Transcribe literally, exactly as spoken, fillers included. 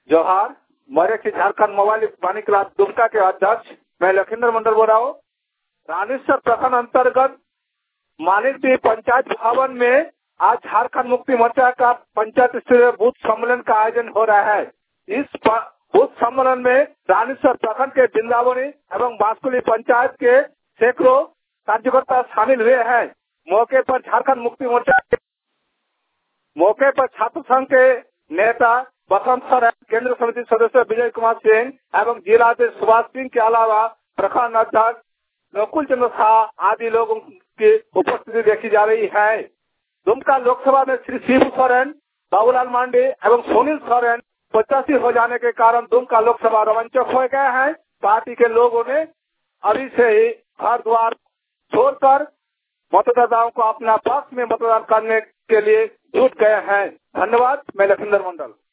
जोहार। मेरे की झारखंड मोबाइल वाणी क्लास दुमका के अध्यक्ष मैं लखींद्र मंडल बोल रहा हूँ। रानीसर प्रखंड अंतर्गत मानिकदी पंचायत भवन में आज झारखंड मुक्ति मोर्चा का पंचायत स्तरीय बूथ सम्मेलन का आयोजन हो रहा है। इस बूथ सम्मेलन में रानीसर प्रखंड के वृंदावनी एवं बांसकुली पंचायत के सैकड़ों कार्यकर्ता शामिल हुए हैं। मौके पर झारखंड मुक्ति मोर्चा के मौके पर छात्र संघ के नेता बसंत सर, केंद्र समिति सदस्य विजय कुमार सिंह एवं जिला अध्यक्ष सुभाष सिंह के अलावा प्रखंड अध्यक्ष नकुल चंद्र शाह आदि लोगों की उपस्थिति देखी जा रही है। दुमका लोकसभा में श्री शिव सोरेन, बाबूलाल मांडे एवं सुनील सोरेन प्रत्याशी हो जाने के कारण दुमका लोकसभा रोमांचक हो गया है। पार्टी के लोगों ने अभी से ही घर द्वार छोड़कर मतदाताओं को अपना पक्ष में मतदान करने के लिए जुट गए हैं। धन्यवाद। मैं लखींद्र मंडल।